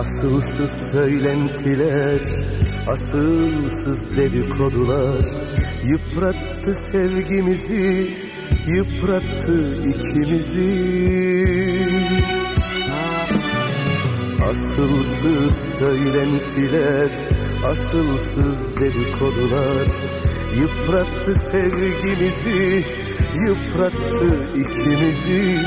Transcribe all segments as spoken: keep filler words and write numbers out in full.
Asılsız söylentiler, asılsız dedikodular yıprattı sevgimizi, yıprattı ikimizi. Asılsız söylentiler, asılsız dedikodular yıprattı sevgimizi, yıprattı ikimizi.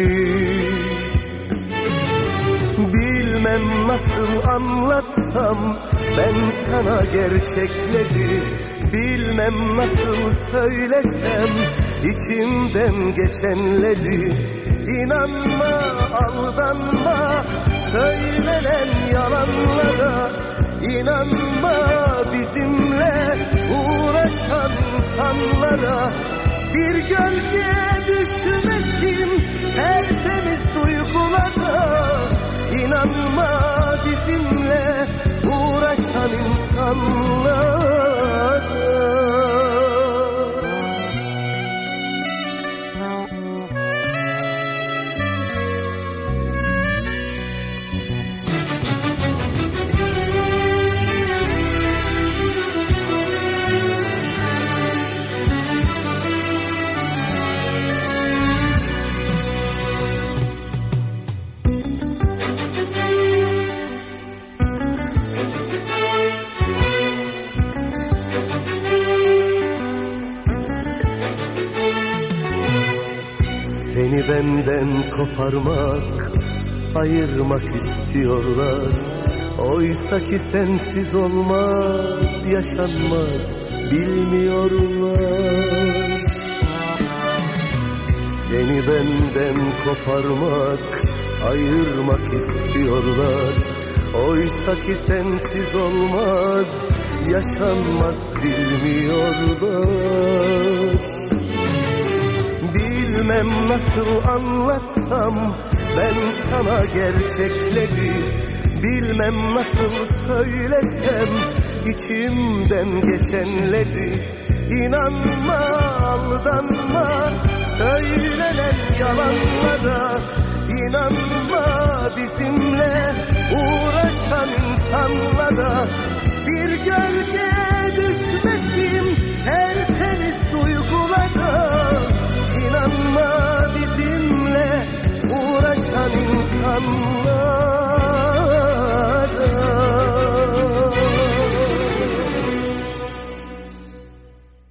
Bilmem nasıl anlatsam ben sana gerçekleri, bilmem nasıl söylesem içimden geçenleri. İnanma, aldanma söylenen yalanlara, İnanma bizimle uğraşan insanlara. Bir gölge düşmesin tertemiz duygulara, İnanma bizimle uğraşan insanlara. Seni benden koparmak, ayırmak istiyorlar. Oysa ki sensiz olmaz, yaşanmaz bilmiyorlar. Seni benden koparmak, ayırmak istiyorlar. Oysa ki sensiz olmaz, yaşanmaz bilmiyorlar. Bilmem nasıl anlatsam ben sana gerçekleri, bilmem nasıl söylesem içimden geçenleri. İnanma,